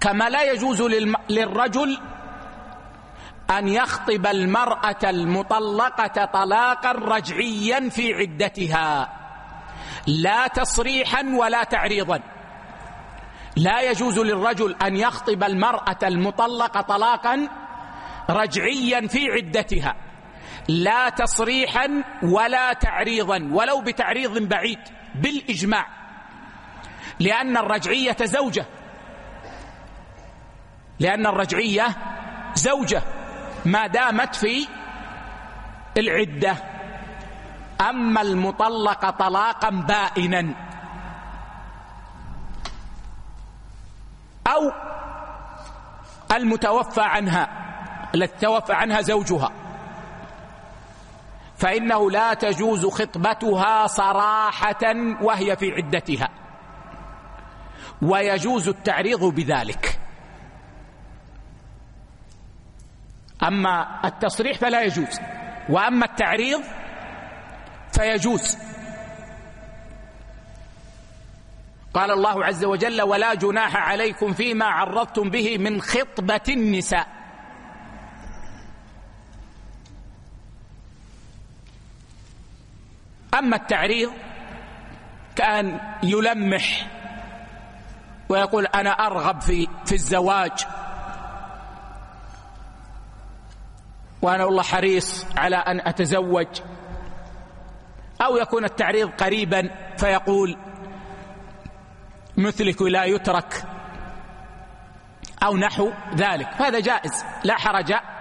كما لا يجوز للرجل أن يخطب المرأة المطلقة طلاقا رجعيا في عدتها، لا تصريحا ولا تعريضا. لا يجوز للرجل أن يخطب المرأة المطلقة طلاقا رجعيا في عدتها، لا تصريحا ولا تعريضا، ولو بتعريض بعيد بالإجماع، لأن الرجعية زوجة، لأن الرجعية زوجة ما دامت في العدة. أما المطلقة طلاقا بائنا أو المتوفى عنها، التي توفى عنها زوجها، فإنه لا تجوز خطبتها صراحة وهي في عدتها، ويجوز التعريض بذلك. أما التصريح فلا يجوز، وأما التعريض فيجوز. قال الله عز وجل: ولا جناح عليكم فيما عرضتم به من خطبة النساء. أما التعريض كأن يلمح ويقول أنا أرغب في الزواج، وأنا والله حريص على أن أتزوج، أو يكون التعريض قريبا فيقول مثلك لا يترك، أو نحو ذلك، فهذا جائز لا حرج